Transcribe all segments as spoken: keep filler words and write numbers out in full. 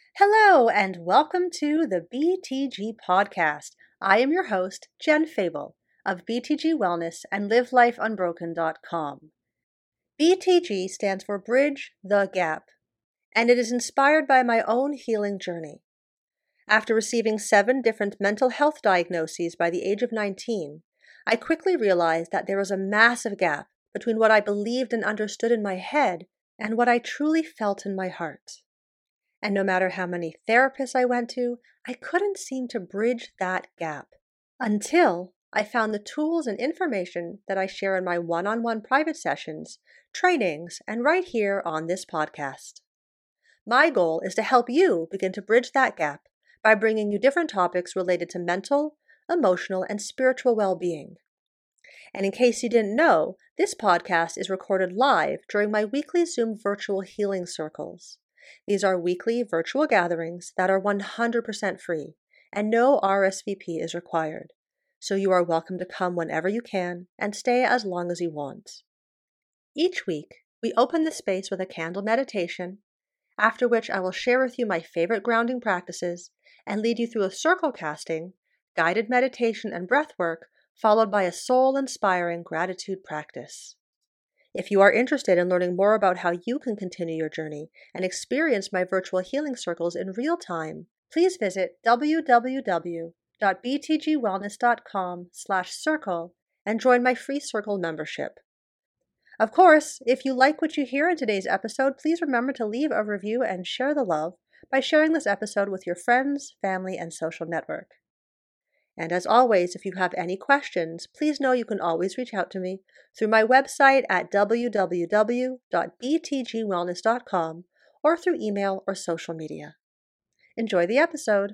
Hello, and welcome to the B T G podcast. I am your host, Jen Fable of B T G Wellness and Live Life Unbroken dot com. B T G stands for Bridge the Gap, and it is inspired by my own healing journey. After receiving seven different mental health diagnoses by the age of nineteen, I quickly realized that there was a massive gap between what I believed and understood in my head and what I truly felt in my heart. And no matter how many therapists I went to, I couldn't seem to bridge that gap. Until I found the tools and information that I share in my one-on-one private sessions, trainings, and right here on this podcast. My goal is to help you begin to bridge that gap by bringing you different topics related to mental, emotional, and spiritual well-being. And in case you didn't know, this podcast is recorded live during my weekly Zoom virtual healing circles. These are weekly virtual gatherings that are one hundred percent free, and no R S V P is required. So you are welcome to come whenever you can and stay as long as you want. Each week, we open the space with a candle meditation, after which I will share with you my favorite grounding practices and lead you through a circle casting, guided meditation and breath work, followed by a soul-inspiring gratitude practice. If you are interested in learning more about how you can continue your journey and experience my virtual healing circles in real time, please visit w w w dot b t g wellness dot com slash circle and join my free circle membership. Of course, if you like what you hear in today's episode, please remember to leave a review and share the love by sharing this episode with your friends, family, and social network. And as always, if you have any questions, please know you can always reach out to me through my website at w w w dot b t g wellness dot com or through email or social media. Enjoy the episode.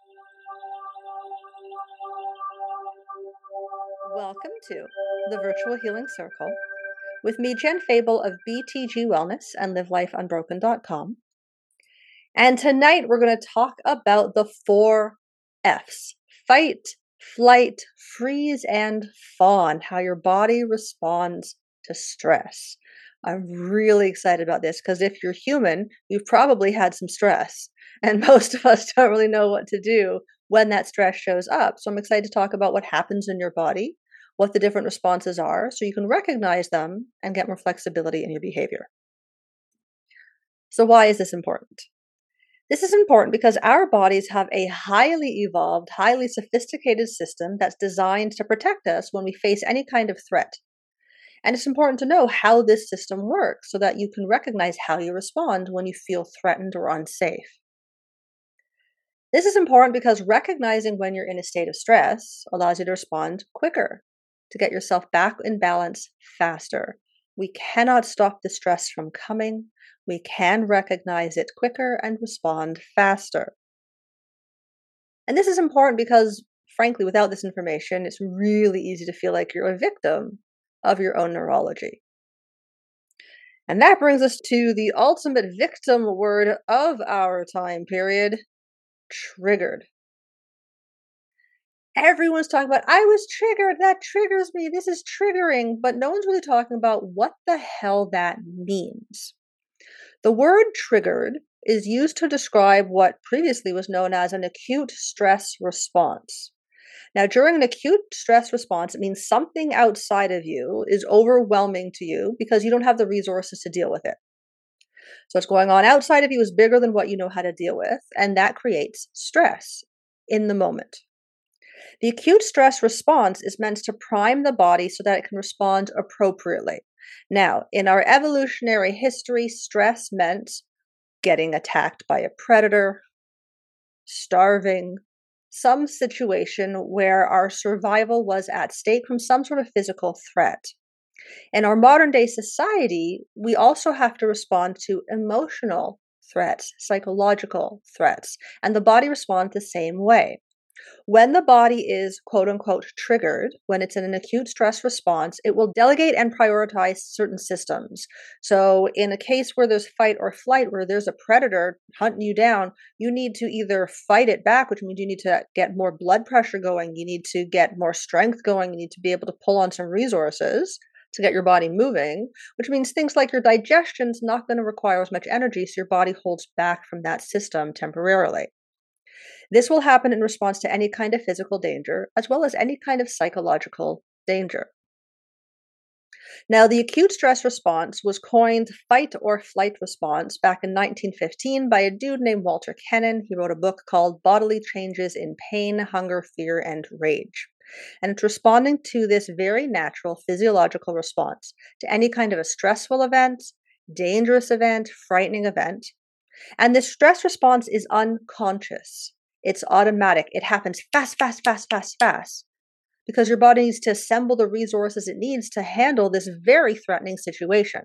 Welcome to the Virtual Healing Circle with me, Jen Fable of B T G Wellness and Live Life Unbroken dot com. And tonight we're going to talk about the four F's. Fight, flight, freeze, and fawn, how your body responds to stress. I'm really excited about this because if you're human, you've probably had some stress, and most of us don't really know what to do when that stress shows up. So I'm excited to talk about what happens in your body, what the different responses are, so you can recognize them and get more flexibility in your behavior. So why is this important? This is important because our bodies have a highly evolved, highly sophisticated system that's designed to protect us when we face any kind of threat. And it's important to know how this system works so that you can recognize how you respond when you feel threatened or unsafe. This is important because recognizing when you're in a state of stress allows you to respond quicker, to get yourself back in balance faster. We cannot stop the stress from coming. We can recognize it quicker and respond faster. And this is important because, frankly, without this information, it's really easy to feel like you're a victim of your own neurology. And that brings us to the ultimate victim word of our time period, triggered. Everyone's talking about, I was triggered, that triggers me, this is triggering, but no one's really talking about what the hell that means. The word triggered is used to describe what previously was known as an acute stress response. Now, during an acute stress response, it means something outside of you is overwhelming to you because you don't have the resources to deal with it. So what's going on outside of you is bigger than what you know how to deal with, and that creates stress in the moment. The acute stress response is meant to prime the body so that it can respond appropriately. Now, in our evolutionary history, stress meant getting attacked by a predator, starving, some situation where our survival was at stake from some sort of physical threat. In our modern day society, we also have to respond to emotional threats, psychological threats, and the body responds the same way. When the body is quote unquote triggered, when it's in an acute stress response, it will delegate and prioritize certain systems. So in a case where there's fight or flight, where there's a predator hunting you down, you need to either fight it back, which means you need to get more blood pressure going, you need to get more strength going, you need to be able to pull on some resources to get your body moving, which means things like your digestion's not going to require as much energy, so your body holds back from that system temporarily. This will happen in response to any kind of physical danger, as well as any kind of psychological danger. Now, the acute stress response was coined fight or flight response back in nineteen fifteen by a dude named Walter Kennan. He wrote a book called Bodily Changes in Pain, Hunger, Fear, and Rage. And it's responding to this very natural physiological response to any kind of a stressful event, dangerous event, frightening event. And this stress response is unconscious. It's automatic. It happens fast, fast, fast, fast, fast. Because your body needs to assemble the resources it needs to handle this very threatening situation.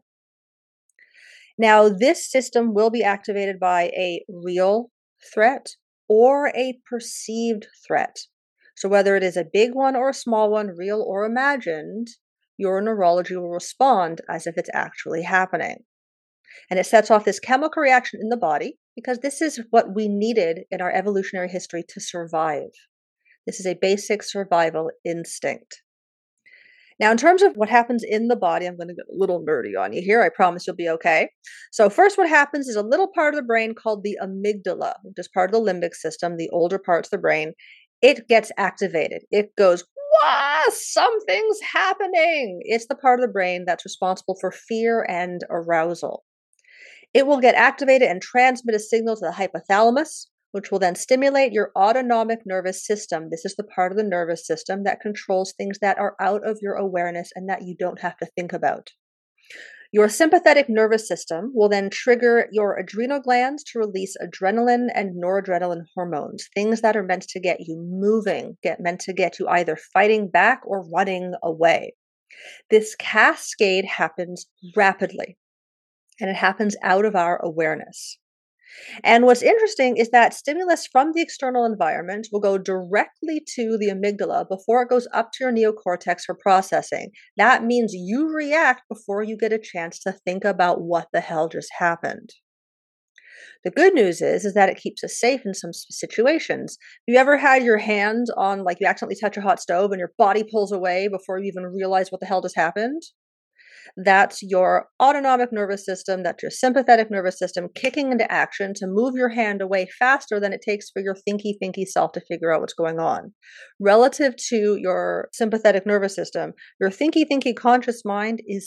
Now, this system will be activated by a real threat or a perceived threat. So whether it is a big one or a small one, real or imagined, your neurology will respond as if it's actually happening. And it sets off this chemical reaction in the body because this is what we needed in our evolutionary history to survive. This is a basic survival instinct. Now, in terms of what happens in the body, I'm going to get a little nerdy on you here. I promise you'll be okay. So first, what happens is a little part of the brain called the amygdala, which is part of the limbic system, the older parts of the brain. It gets activated. It goes, "Wah, something's happening." It's the part of the brain that's responsible for fear and arousal. It will get activated and transmit a signal to the hypothalamus, which will then stimulate your autonomic nervous system. This is the part of the nervous system that controls things that are out of your awareness and that you don't have to think about. Your sympathetic nervous system will then trigger your adrenal glands to release adrenaline and noradrenaline hormones, things that are meant to get you moving, get meant to get you either fighting back or running away. This cascade happens rapidly, and it happens out of our awareness. And what's interesting is that stimulus from the external environment will go directly to the amygdala before it goes up to your neocortex for processing. That means you react before you get a chance to think about what the hell just happened. The good news is, is that it keeps us safe in some situations. Have you ever had your hand on, like you accidentally touch a hot stove and your body pulls away before you even realize what the hell just happened? That's your autonomic nervous system, that's your sympathetic nervous system kicking into action to move your hand away faster than it takes for your thinky, thinky self to figure out what's going on. Relative to your sympathetic nervous system, your thinky, thinky conscious mind is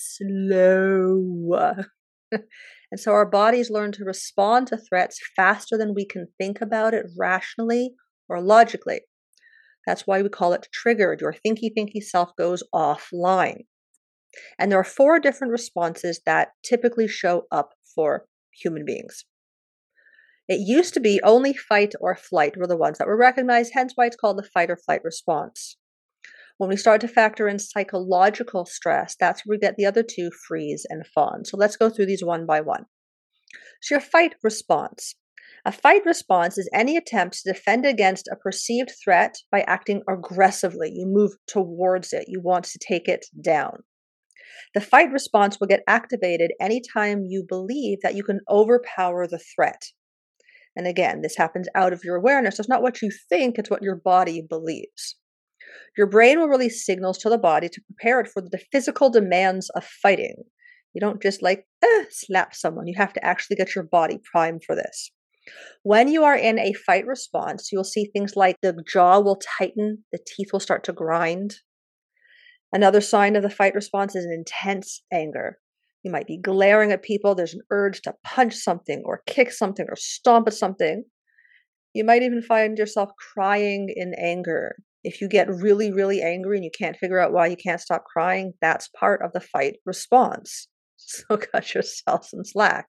slow. And so our bodies learn to respond to threats faster than we can think about it rationally or logically. That's why we call it triggered. Your thinky, thinky self goes offline. And there are four different responses that typically show up for human beings. It used to be only fight or flight were the ones that were recognized, hence why it's called the fight or flight response. When we start to factor in psychological stress, that's where we get the other two, freeze and fawn. So let's go through these one by one. So your fight response. A fight response is any attempt to defend against a perceived threat by acting aggressively. You move towards it. You want to take it down. The fight response will get activated anytime you believe that you can overpower the threat. And again, this happens out of your awareness. It's not what you think, it's what your body believes. Your brain will release signals to the body to prepare it for the physical demands of fighting. You don't just like eh, slap someone. You have to actually get your body primed for this. When you are in a fight response, you'll see things like the jaw will tighten, the teeth will start to grind. Another sign of the fight response is an intense anger. You might be glaring at people. There's an urge to punch something or kick something or stomp at something. You might even find yourself crying in anger. If you get really, really angry and you can't figure out why you can't stop crying, that's part of the fight response. So cut yourself some slack.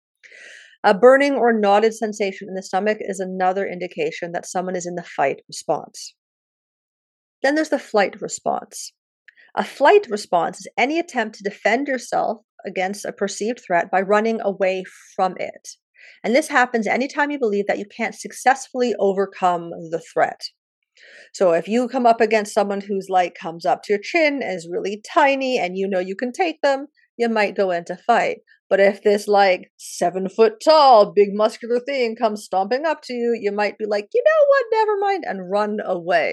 A burning or knotted sensation in the stomach is another indication that someone is in the fight response. Then there's the flight response. A flight response is any attempt to defend yourself against a perceived threat by running away from it. And this happens anytime you believe that you can't successfully overcome the threat. So if you come up against someone who's like comes up to your chin and is really tiny and you know you can take them, you might go into fight. But if this like seven foot tall, big muscular thing comes stomping up to you, you might be like, you know what, never mind, and run away.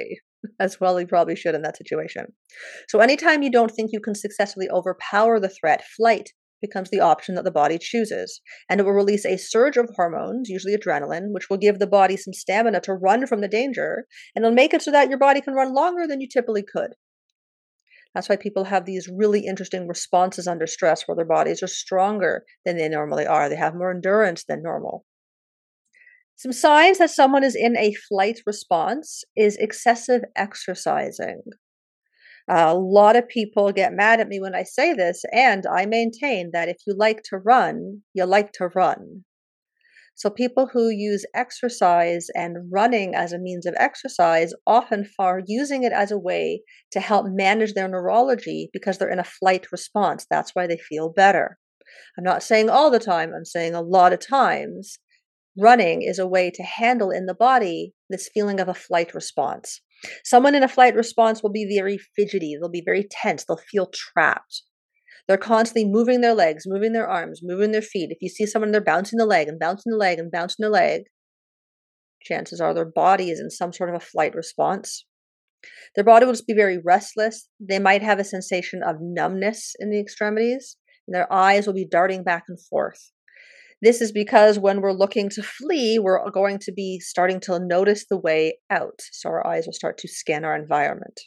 as well you probably should in that situation. So anytime you don't think you can successfully overpower the threat, flight becomes the option that the body chooses. And it will release a surge of hormones, usually adrenaline, which will give the body some stamina to run from the danger, and it'll make it so that your body can run longer than you typically could. That's why people have these really interesting responses under stress where their bodies are stronger than they normally are. They have more endurance than normal. Some signs that someone is in a flight response is excessive exercising. Uh, a lot of people get mad at me when I say this, and I maintain that if you like to run, you like to run. So people who use exercise and running as a means of exercise often are using it as a way to help manage their neurology because they're in a flight response. That's why they feel better. I'm not saying all the time, I'm saying a lot of times running is a way to handle in the body this feeling of a flight response. Someone in a flight response will be very fidgety, they'll be very tense, they'll feel trapped. They're constantly moving their legs, moving their arms, moving their feet. If you see someone, they're bouncing the leg and bouncing the leg and bouncing the leg, chances are their body is in some sort of a flight response. Their body will just be very restless. They might have a sensation of numbness in the extremities, and their eyes will be darting back and forth. This is because when we're looking to flee, we're going to be starting to notice the way out. So our eyes will start to scan our environment.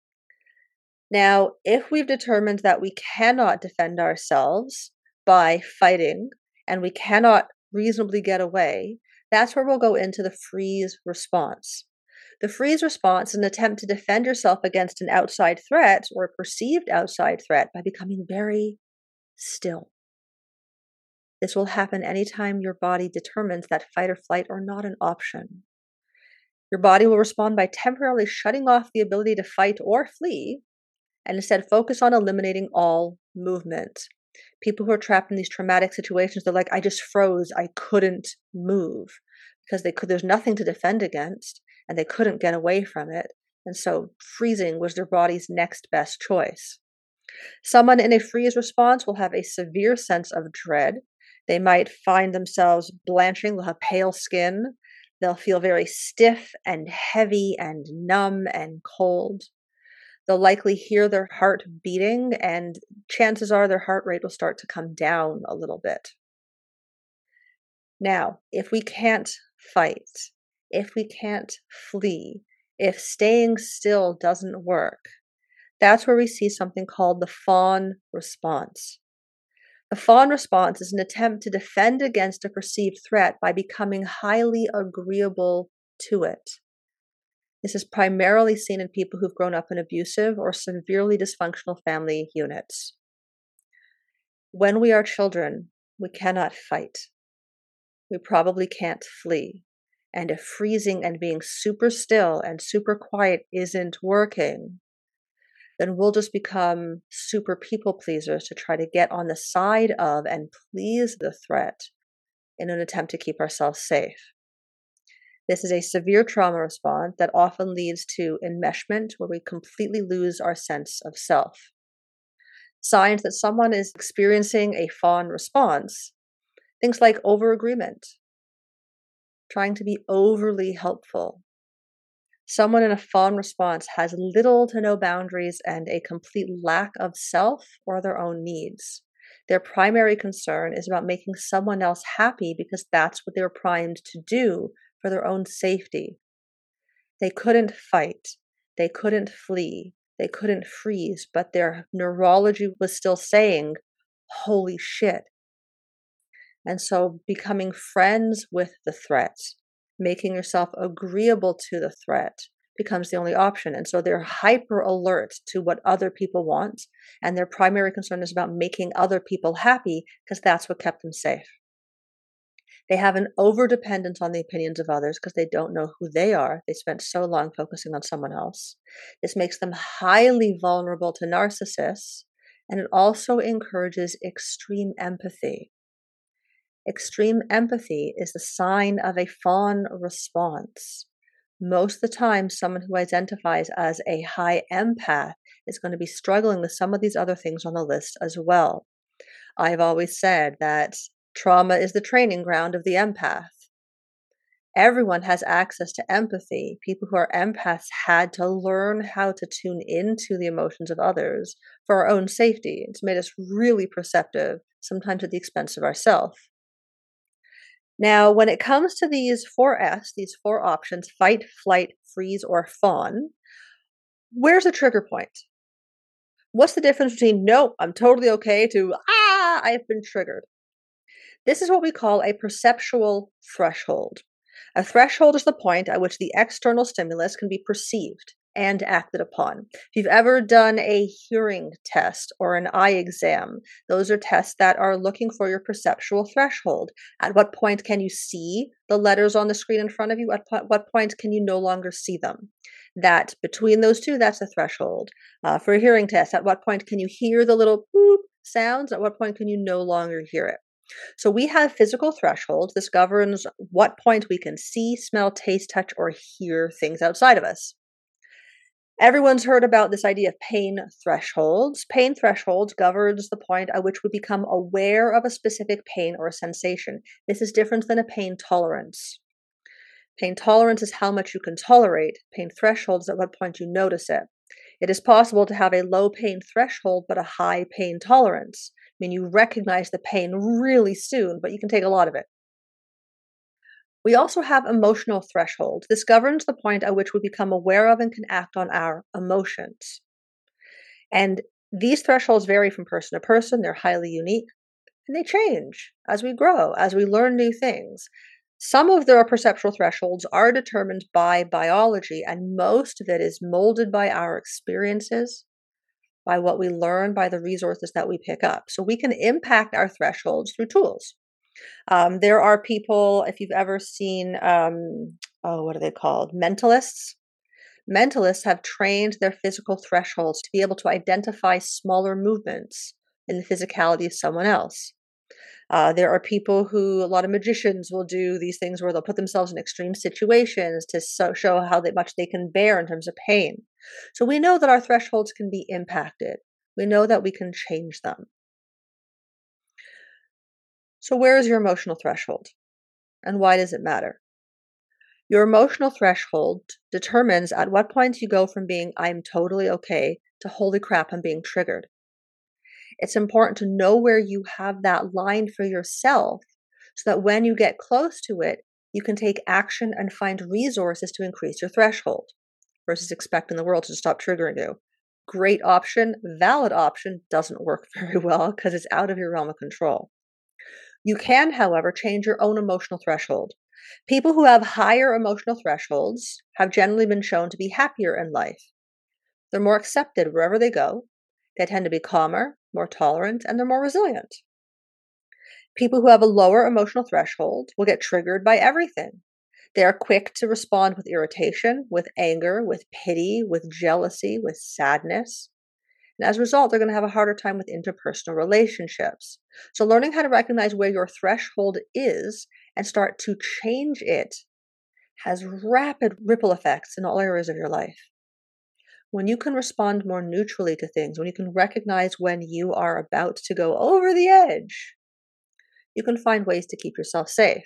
Now, if we've determined that we cannot defend ourselves by fighting and we cannot reasonably get away, that's where we'll go into the freeze response. The freeze response is an attempt to defend yourself against an outside threat or a perceived outside threat by becoming very still. This will happen anytime your body determines that fight or flight are not an option. Your body will respond by temporarily shutting off the ability to fight or flee and instead focus on eliminating all movement. People who are trapped in these traumatic situations, they're like, I just froze. I couldn't move because they could, there's nothing to defend against and they couldn't get away from it. And so freezing was their body's next best choice. Someone in a freeze response will have a severe sense of dread. They might find themselves blanching, they'll have pale skin. They'll feel very stiff and heavy and numb and cold. They'll likely hear their heart beating, and chances are their heart rate will start to come down a little bit. Now, if we can't fight, if we can't flee, if staying still doesn't work, that's where we see something called the fawn response. The fawn response is an attempt to defend against a perceived threat by becoming highly agreeable to it. This is primarily seen in people who've grown up in abusive or severely dysfunctional family units. When we are children, we cannot fight. We probably can't flee. And if freezing and being super still and super quiet isn't working, then we'll just become super people pleasers to try to get on the side of and please the threat in an attempt to keep ourselves safe. This is a severe trauma response that often leads to enmeshment, where we completely lose our sense of self. Signs that someone is experiencing a fawn response, things like overagreement, trying to be overly helpful. Someone in a fawn response has little to no boundaries and a complete lack of self or their own needs. Their primary concern is about making someone else happy because that's what they were primed to do for their own safety. They couldn't fight, they couldn't flee, they couldn't freeze, but their neurology was still saying, holy shit. And so becoming friends with the threat, making yourself agreeable to the threat becomes the only option. And so they're hyper alert to what other people want, and their primary concern is about making other people happy because that's what kept them safe. They have an over-dependence on the opinions of others because they don't know who they are. They spent so long focusing on someone else. This makes them highly vulnerable to narcissists, and it also encourages extreme empathy. Extreme empathy is the sign of a fawn response. Most of the time, someone who identifies as a high empath is going to be struggling with some of these other things on the list as well. I've always said that trauma is the training ground of the empath. Everyone has access to empathy. People who are empaths had to learn how to tune into the emotions of others for our own safety. It's made us really perceptive, sometimes at the expense of ourselves. Now, when it comes to these four F's, these four options, fight, flight, freeze, or fawn, where's the trigger point? What's the difference between, no, I'm totally okay, to, ah, I've been triggered? This is what we call a perceptual threshold. A threshold is the point at which the external stimulus can be perceived and acted upon. If you've ever done a hearing test or an eye exam, those are tests that are looking for your perceptual threshold. At what point can you see the letters on the screen in front of you? At what point can you no longer see them? That between those two, that's the threshold. Uh, for a hearing test, at what point can you hear the little boop sounds? At what point can you no longer hear it? So we have physical thresholds. This governs what point we can see, smell, taste, touch, or hear things outside of us. Everyone's heard about this idea of pain thresholds. Pain thresholds governs the point at which we become aware of a specific pain or a sensation. This is different than a pain tolerance. Pain tolerance is how much you can tolerate. Pain threshold is at what point you notice it. It is possible to have a low pain threshold but a high pain tolerance. I mean, you recognize the pain really soon, but you can take a lot of it. We also have emotional thresholds. This governs the point at which we become aware of and can act on our emotions. And these thresholds vary from person to person. They're highly unique, and they change as we grow, as we learn new things. Some of their perceptual thresholds are determined by biology, and most of it is molded by our experiences, by what we learn, by the resources that we pick up. So we can impact our thresholds through tools. Um, there are people, if you've ever seen, um, oh, what are they called? Mentalists. Mentalists have trained their physical thresholds to be able to identify smaller movements in the physicality of someone else. Uh, there are people who, a lot of magicians will do these things where they'll put themselves in extreme situations to so, show how they, much they can bear in terms of pain. So we know that our thresholds can be impacted. We know that we can change them. So where is your emotional threshold? And why does it matter? Your emotional threshold determines at what point you go from being, I'm totally okay, to holy crap, I'm being triggered. It's important to know where you have that line for yourself so that when you get close to it, you can take action and find resources to increase your threshold versus expecting the world to stop triggering you. Great option, valid option, doesn't work very well because it's out of your realm of control. You can, however, change your own emotional threshold. People who have higher emotional thresholds have generally been shown to be happier in life. They're more accepted wherever they go. They tend to be calmer, more tolerant, and they're more resilient. People who have a lower emotional threshold will get triggered by everything. They are quick to respond with irritation, with anger, with pity, with jealousy, with sadness. And as a result, they're going to have a harder time with interpersonal relationships. So learning how to recognize where your threshold is and start to change it has rapid ripple effects in all areas of your life. When you can respond more neutrally to things, when you can recognize when you are about to go over the edge, you can find ways to keep yourself safe.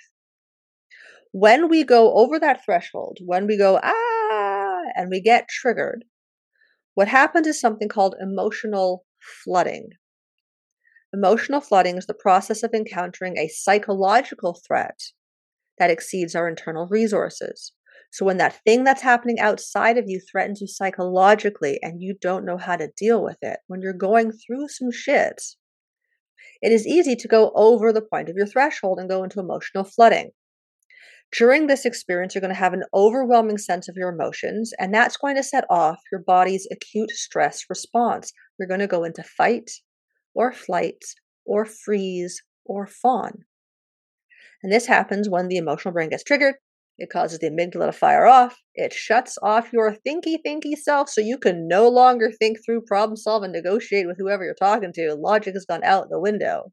When we go over that threshold, when we go, ah, and we get triggered, what happens is something called emotional flooding. Emotional flooding is the process of encountering a psychological threat that exceeds our internal resources. So when that thing that's happening outside of you threatens you psychologically and you don't know how to deal with it, when you're going through some shit, it is easy to go over the point of your threshold and go into emotional flooding. During this experience, you're going to have an overwhelming sense of your emotions, and that's going to set off your body's acute stress response. You're going to go into fight or flight or freeze or fawn. And this happens when the emotional brain gets triggered. It causes the amygdala to fire off. It shuts off your thinky, thinky self so you can no longer think through, problem solve, and negotiate with whoever you're talking to. Logic has gone out the window.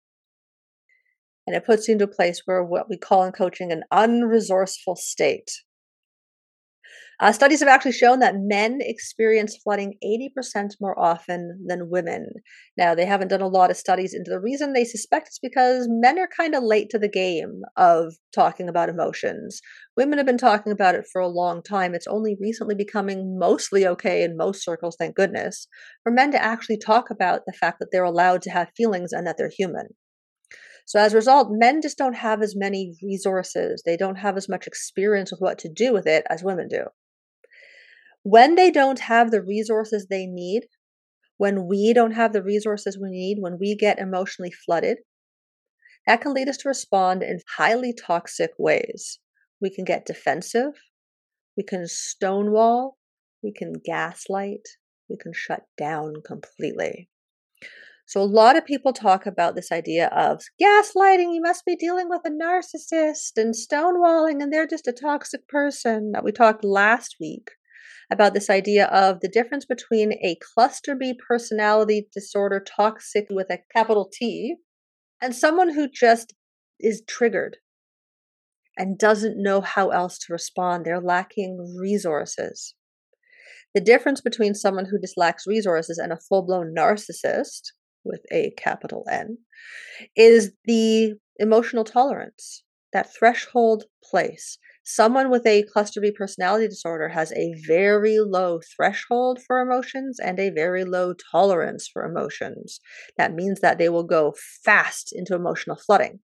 And it puts you into a place where what we call in coaching an unresourceful state. Uh, studies have actually shown that men experience flooding eighty percent more often than women. Now, they haven't done a lot of studies into the reason. They suspect it's because men are kind of late to the game of talking about emotions. Women have been talking about it for a long time. It's only recently becoming mostly okay in most circles, thank goodness, for men to actually talk about the fact that they're allowed to have feelings and that they're human. So as a result, men just don't have as many resources. They don't have as much experience with what to do with it as women do. When they don't have the resources they need, when we don't have the resources we need, when we get emotionally flooded, that can lead us to respond in highly toxic ways. We can get defensive, we can stonewall, we can gaslight, we can shut down completely. So a lot of people talk about this idea of gaslighting, you must be dealing with a narcissist, and stonewalling, and they're just a toxic person, that we talked last week about this idea of the difference between a cluster B personality disorder, toxic with a capital T, and someone who just is triggered and doesn't know how else to respond. They're lacking resources. The difference between someone who just lacks resources and a full-blown narcissist with a capital N is the emotional tolerance, that threshold place. Someone with a cluster B personality disorder has a very low threshold for emotions and a very low tolerance for emotions. That means that they will go fast into emotional flooding.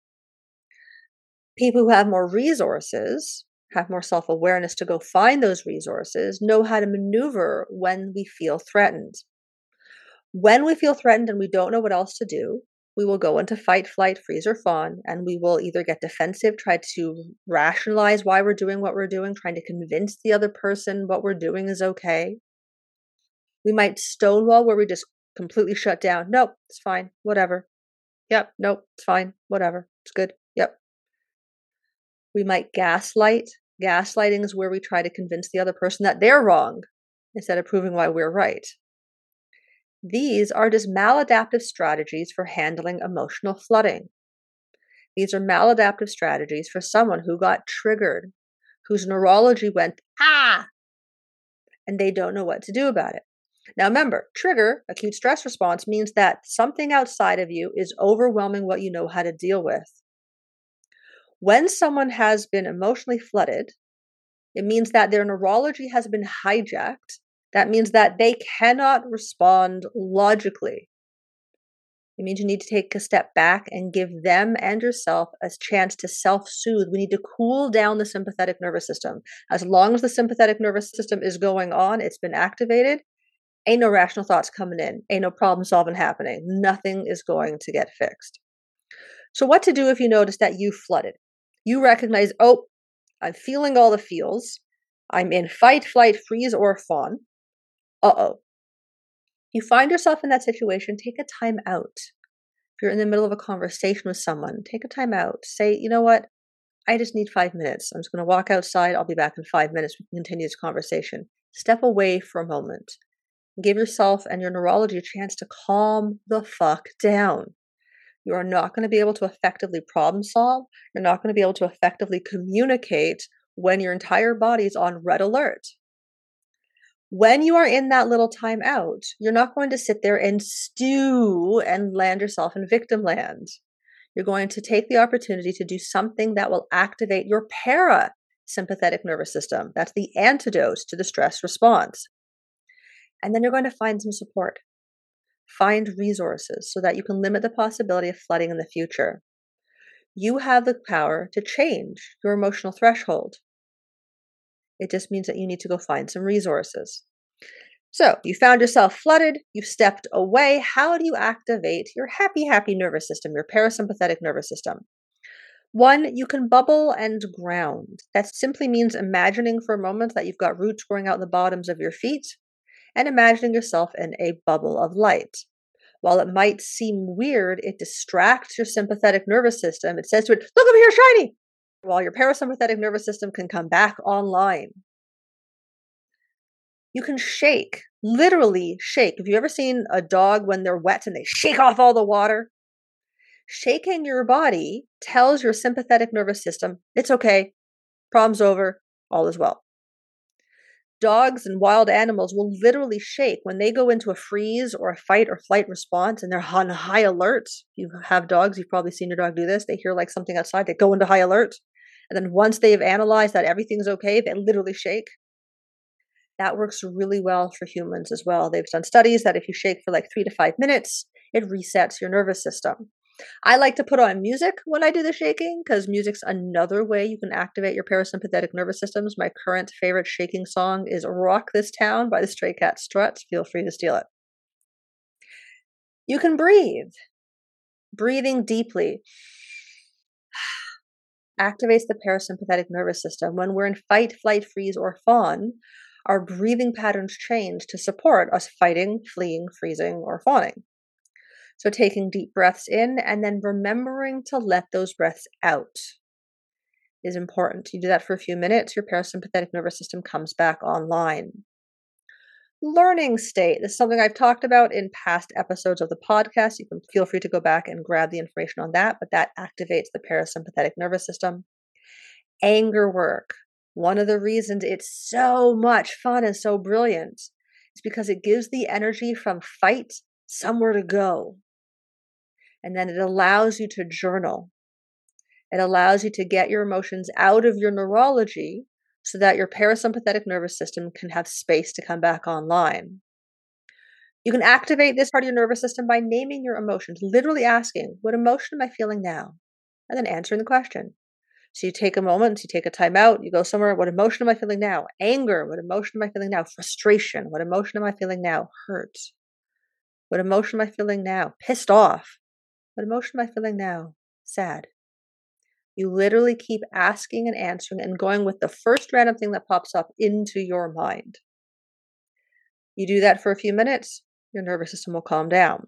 People who have more resources, have more self-awareness to go find those resources, know how to maneuver when we feel threatened. When we feel threatened and we don't know what else to do, we will go into fight, flight, freeze, or fawn, and we will either get defensive, try to rationalize why we're doing what we're doing, trying to convince the other person what we're doing is okay. We might stonewall, where we just completely shut down. Nope, it's fine, whatever. Yep, nope, it's fine, whatever, it's good, yep. We might gaslight. Gaslighting is where we try to convince the other person that they're wrong instead of proving why we're right. These are just maladaptive strategies for handling emotional flooding. These are maladaptive strategies for someone who got triggered, whose neurology went, ah, and they don't know what to do about it. Now remember, trigger, acute stress response, means that something outside of you is overwhelming what you know how to deal with. When someone has been emotionally flooded, it means that their neurology has been hijacked. That means that they cannot respond logically. It means you need to take a step back and give them and yourself a chance to self-soothe. We need to cool down the sympathetic nervous system. As long as the sympathetic nervous system is going on, it's been activated, ain't no rational thoughts coming in, ain't no problem solving happening. Nothing is going to get fixed. So what to do if you notice that you flooded? You recognize, oh, I'm feeling all the feels. I'm in fight, flight, freeze, or fawn. Uh-oh. You find yourself in that situation, take a time out. If you're in the middle of a conversation with someone, take a time out. Say, you know what? I just need five minutes. I'm just going to walk outside. I'll be back in five minutes. We can continue this conversation. Step away for a moment. Give yourself and your neurology a chance to calm the fuck down. You are not going to be able to effectively problem solve. You're not going to be able to effectively communicate when your entire body is on red alert. When you are in that little time out, you're not going to sit there and stew and land yourself in victim land. You're going to take the opportunity to do something that will activate your parasympathetic nervous system. That's the antidote to the stress response. And then you're going to find some support. Find resources so that you can limit the possibility of flooding in the future. You have the power to change your emotional threshold. It just means that you need to go find some resources. So you found yourself flooded, you've stepped away. How do you activate your happy, happy nervous system, your parasympathetic nervous system? One, you can bubble and ground. That simply means imagining for a moment that you've got roots growing out the bottoms of your feet and imagining yourself in a bubble of light. While it might seem weird, it distracts your sympathetic nervous system. It says to it, look over here, shiny! While your parasympathetic nervous system can come back online. You can shake, literally shake. Have you ever seen a dog when they're wet and they shake off all the water? Shaking your body tells your sympathetic nervous system, it's okay, problem's over, all is well. Dogs and wild animals will literally shake when they go into a freeze or a fight or flight response and they're on high alert. You have dogs, you've probably seen your dog do this. They hear like something outside, they go into high alert. And then once they've analyzed that everything's okay, they literally shake. That works really well for humans as well. They've done studies that if you shake for like three to five minutes, it resets your nervous system. I like to put on music when I do the shaking because music's another way you can activate your parasympathetic nervous systems. My current favorite shaking song is Rock This Town by the Stray Cat Struts. Feel free to steal it. You can breathe. Breathing deeply activates the parasympathetic nervous system. When we're in fight, flight, freeze, or fawn, our breathing patterns change to support us fighting, fleeing, freezing, or fawning. So taking deep breaths in and then remembering to let those breaths out is important. You do that for a few minutes, your parasympathetic nervous system comes back online. Learning state. This is something I've talked about in past episodes of the podcast. You can feel free to go back and grab the information on that, but that activates the parasympathetic nervous system. Anger work. One of the reasons it's so much fun and so brilliant is because it gives the energy from fight somewhere to go. And then it allows you to journal. It allows you to get your emotions out of your neurology so that your parasympathetic nervous system can have space to come back online. You can activate this part of your nervous system by naming your emotions, literally asking, what emotion am I feeling now? And then answering the question. So you take a moment, you take a time out, you go somewhere, what emotion am I feeling now? Anger, what emotion am I feeling now? Frustration, what emotion am I feeling now? Hurt. What emotion am I feeling now? Pissed off. What emotion am I feeling now? Sad. You literally keep asking and answering and going with the first random thing that pops up into your mind. You do that for a few minutes, your nervous system will calm down.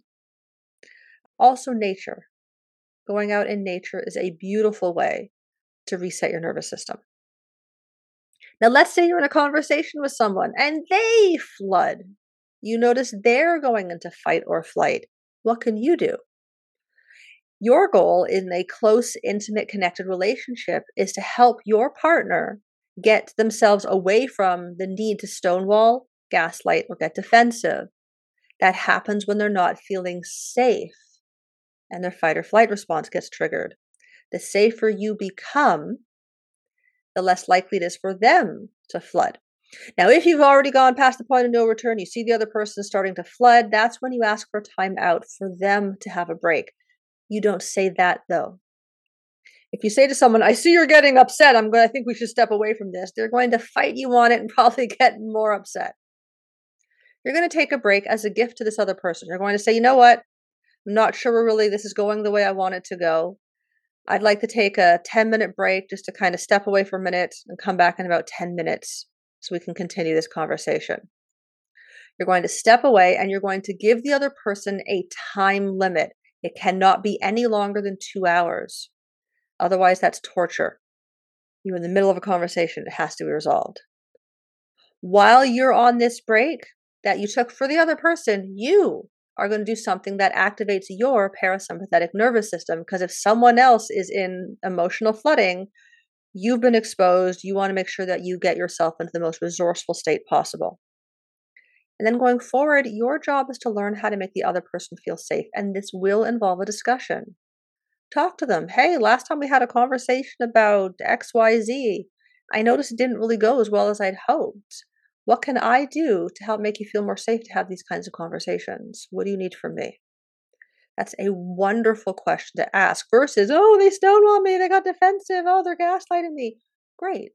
Also, nature. Going out in nature is a beautiful way to reset your nervous system. Now, let's say you're in a conversation with someone and they flood. You notice they're going into fight or flight. What can you do? Your goal in a close, intimate, connected relationship is to help your partner get themselves away from the need to stonewall, gaslight, or get defensive. That happens when they're not feeling safe and their fight or flight response gets triggered. The safer you become, the less likely it is for them to flood. Now, if you've already gone past the point of no return, you see the other person starting to flood, that's when you ask for time out for them to have a break. You don't say that, though. If you say to someone, I see you're getting upset, I'm going, I think we should step away from this, they're going to fight you on it and probably get more upset. You're going to take a break as a gift to this other person. You're going to say, you know what? I'm not sure really this is going the way I want it to go. I'd like to take a ten minute break just to kind of step away for a minute and come back in about ten minutes so we can continue this conversation. You're going to step away and you're going to give the other person a time limit. It cannot be any longer than two hours. Otherwise, that's torture. You're in the middle of a conversation. It has to be resolved. While you're on this break that you took for the other person, you are going to do something that activates your parasympathetic nervous system. Because if someone else is in emotional flooding, you've been exposed. You want to make sure that you get yourself into the most resourceful state possible. And then going forward, your job is to learn how to make the other person feel safe. And this will involve a discussion. Talk to them. Hey, last time we had a conversation about X Y Z, I noticed it didn't really go as well as I'd hoped. What can I do to help make you feel more safe to have these kinds of conversations? What do you need from me? That's a wonderful question to ask versus, oh, they stonewalled me, they got defensive, oh, they're gaslighting me. Great.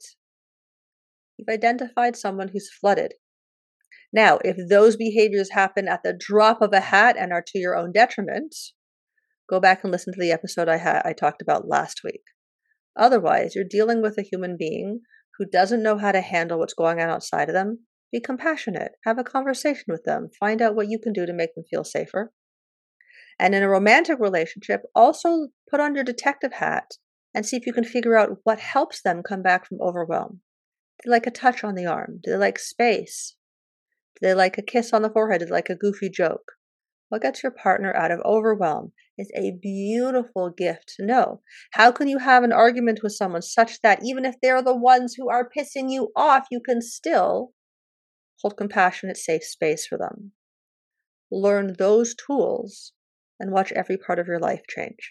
You've identified someone who's flooded. Now, if those behaviors happen at the drop of a hat and are to your own detriment, go back and listen to the episode I had I talked about last week. Otherwise, you're dealing with a human being who doesn't know how to handle what's going on outside of them. Be compassionate. Have a conversation with them. Find out what you can do to make them feel safer. And in a romantic relationship, also put on your detective hat and see if you can figure out what helps them come back from overwhelm. Do they like a touch on the arm? Do they like space? Do they like a kiss on the forehead? Do they like a goofy joke? What gets your partner out of overwhelm is a beautiful gift to know. How can you have an argument with someone such that even if they're the ones who are pissing you off, you can still hold compassionate, safe space for them. Learn those tools and watch every part of your life change.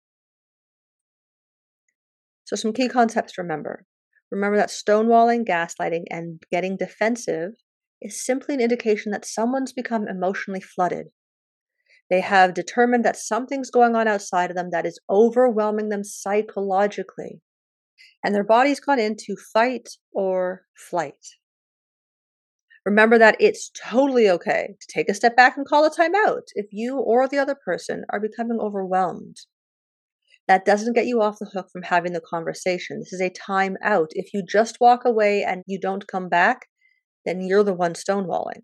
So some key concepts to remember. Remember that stonewalling, gaslighting, and getting defensive is simply an indication that someone's become emotionally flooded. They have determined that something's going on outside of them that is overwhelming them psychologically. And their body's gone into fight or flight. Remember that it's totally okay to take a step back and call a timeout if you or the other person are becoming overwhelmed. That doesn't get you off the hook from having the conversation. This is a time out. If you just walk away and you don't come back, then you're the one stonewalling.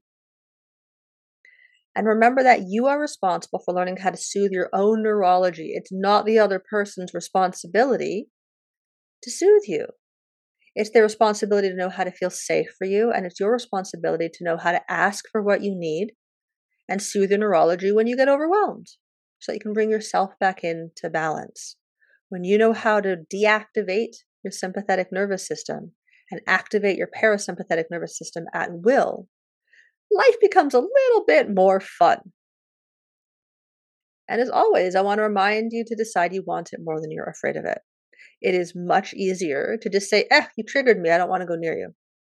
And remember that you are responsible for learning how to soothe your own neurology. It's not the other person's responsibility to soothe you. It's their responsibility to know how to feel safe for you, and it's your responsibility to know how to ask for what you need and soothe your neurology when you get overwhelmed, so that you can bring yourself back into balance. When you know how to deactivate your sympathetic nervous system and activate your parasympathetic nervous system at will, life becomes a little bit more fun. And as always, I want to remind you to decide you want it more than you're afraid of it. It is much easier to just say, eh, you triggered me, I don't want to go near you.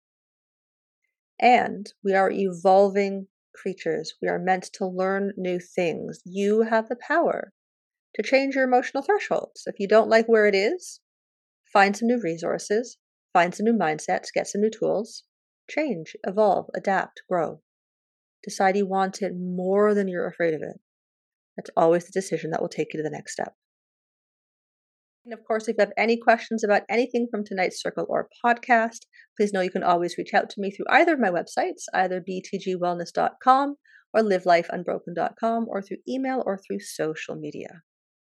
And we are evolving creatures. We are meant to learn new things. You have the power to change your emotional thresholds. If you don't like where it is, find some new resources, find some new mindsets, get some new tools, change, evolve, adapt, grow. Decide you want it more than you're afraid of it. That's always the decision that will take you to the next step. And of course, if you have any questions about anything from tonight's circle or podcast, please know you can always reach out to me through either of my websites, either b t g wellness dot com or live life unbroken dot com, or through email or through social media.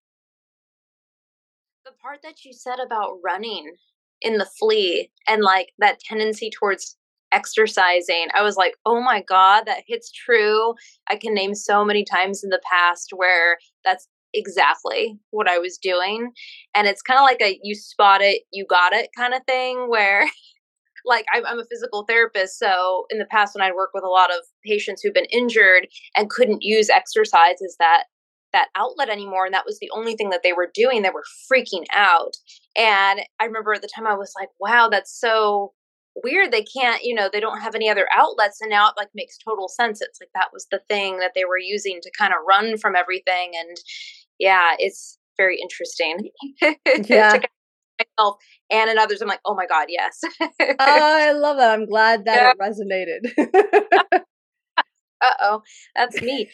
The part that you said about running in the flea and like that tendency towards exercising, I was like, oh my God, that hits true. I can name so many times in the past where that's exactly what I was doing. And it's kind of like a you spot it, you got it kind of thing where like I'm, I'm a physical therapist. So in the past, when I worked with a lot of patients who've been injured and couldn't use exercise as that that outlet anymore, and that was the only thing that they were doing, they were freaking out. And I remember at the time I was like, wow, that's so weird. They can't, you know, they don't have any other outlets. And now it like makes total sense. It's like that was the thing that they were using to kind of run from everything. And yeah, it's very interesting. Yeah. To myself and in others, I'm like, oh my God, yes. I love that. I'm glad that Yeah. it resonated. Uh-oh, that's me.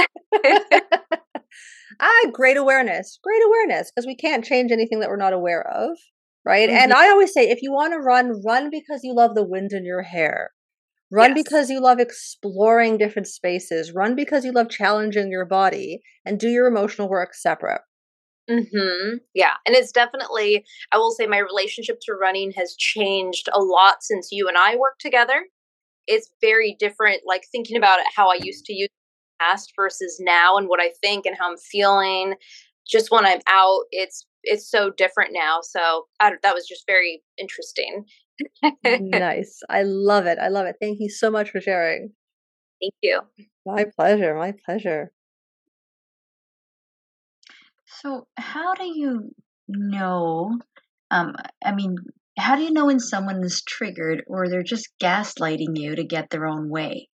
Ah, great awareness. Great awareness, because we can't change anything that we're not aware of, right? Mm-hmm. And I always say, if you want to run, run because you love the wind in your hair. Run Yes. because you love exploring different spaces. Run because you love challenging your body, and do your emotional work separate. Mm-hmm. Yeah. And it's definitely, I will say my relationship to running has changed a lot since you and I worked together. It's very different, like thinking about it, how I used to use it in the past versus now and what I think and how I'm feeling. Just when I'm out, it's it's so different now. So I, that was just very interesting. Nice. I love it. I love it. Thank you so much for sharing. Thank you. My pleasure. My pleasure. So, how do you know? Um, I mean, how do you know when someone is triggered or they're just gaslighting you to get their own way?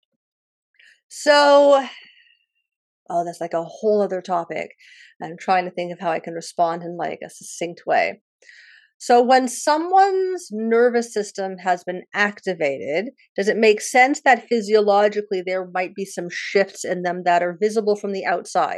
So, oh, that's like a whole other topic. I'm trying to think of how I can respond in like a succinct way. So when someone's nervous system has been activated, does it make sense that physiologically there might be some shifts in them that are visible from the outside?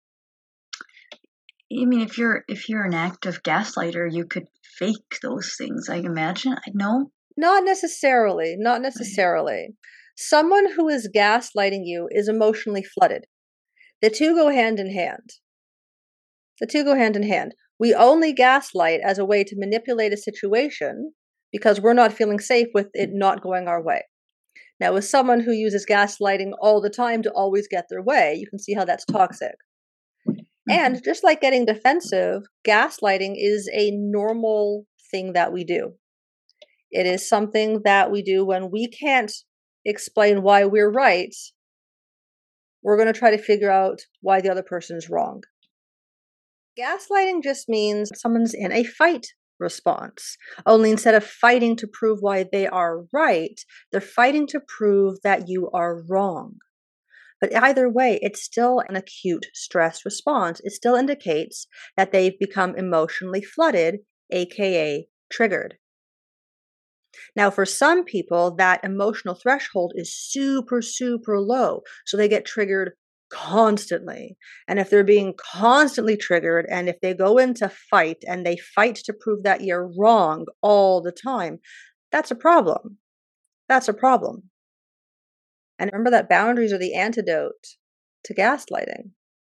I mean, if you're if you're an active gaslighter, you could fake those things. I imagine. I know. Not necessarily. Not necessarily. Someone who is gaslighting you is emotionally flooded. The two go hand in hand. The two go hand in hand. We only gaslight as a way to manipulate a situation because we're not feeling safe with it not going our way. Now, with someone who uses gaslighting all the time to always get their way, you can see how that's toxic. Mm-hmm. And just like getting defensive, gaslighting is a normal thing that we do. It is something that we do when we can't explain why we're right, we're going to try to figure out why the other person is wrong. Gaslighting just means someone's in a fight response. Only instead of fighting to prove why they are right, they're fighting to prove that you are wrong. But either way, it's still an acute stress response. It still indicates that they've become emotionally flooded, aka triggered. Now, for some people, that emotional threshold is super, super low. So they get triggered constantly. And if they're being constantly triggered, and if they go into fight and they fight to prove that you're wrong all the time, that's a problem. That's a problem. And remember that boundaries are the antidote to gaslighting.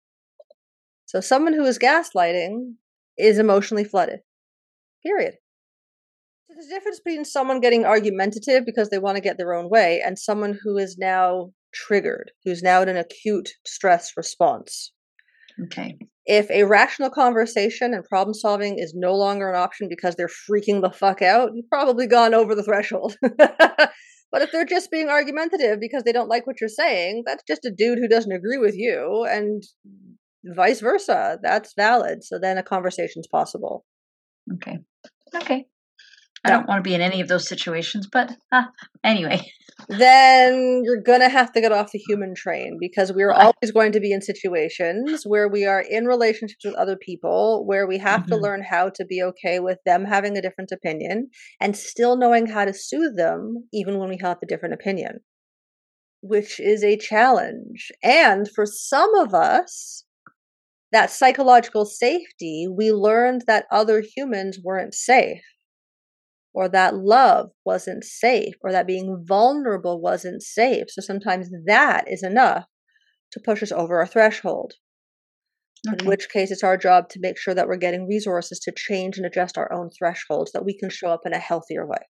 So someone who is gaslighting is emotionally flooded. Period. So there's a difference between someone getting argumentative because they want to get their own way and someone who is now triggered, who's now in an acute stress response. Okay. If a rational conversation and problem solving is no longer an option because they're freaking the fuck out, you've probably gone over the threshold. But if they're just being argumentative because they don't like what you're saying, that's just a dude who doesn't agree with you, and vice versa. That's valid. So then a conversation's possible. Okay. Okay. I Yeah. don't want to be in any of those situations, but uh, anyway. Then you're going to have to get off the human train, because we're always going to be in situations where we are in relationships with other people, where we have Mhm. to learn how to be okay with them having a different opinion and still knowing how to soothe them even when we have a different opinion, which is a challenge. And for some of us, that psychological safety, we learned that other humans weren't safe, or that love wasn't safe, or that being vulnerable wasn't safe. So sometimes that is enough to push us over our threshold. Okay. In which case, it's our job to make sure that we're getting resources to change and adjust our own thresholds, that we can show up in a healthier way.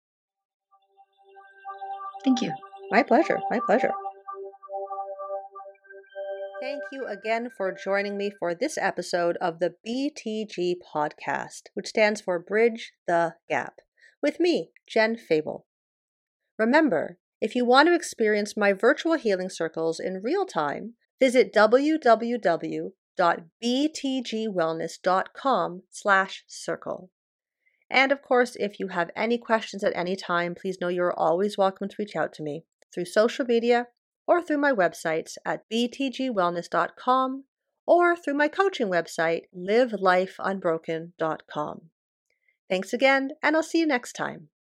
Thank you. My pleasure. My pleasure. Thank you again for joining me for this episode of the B T G podcast, which stands for Bridge the Gap, with me, Jen Fable. Remember, if you want to experience my virtual healing circles in real time, visit www.btgwellness.com slash circle. And of course, if you have any questions at any time, please know you're always welcome to reach out to me through social media or through my websites at b t g wellness dot com or through my coaching website, live life unbroken dot com. Thanks again, and I'll see you next time.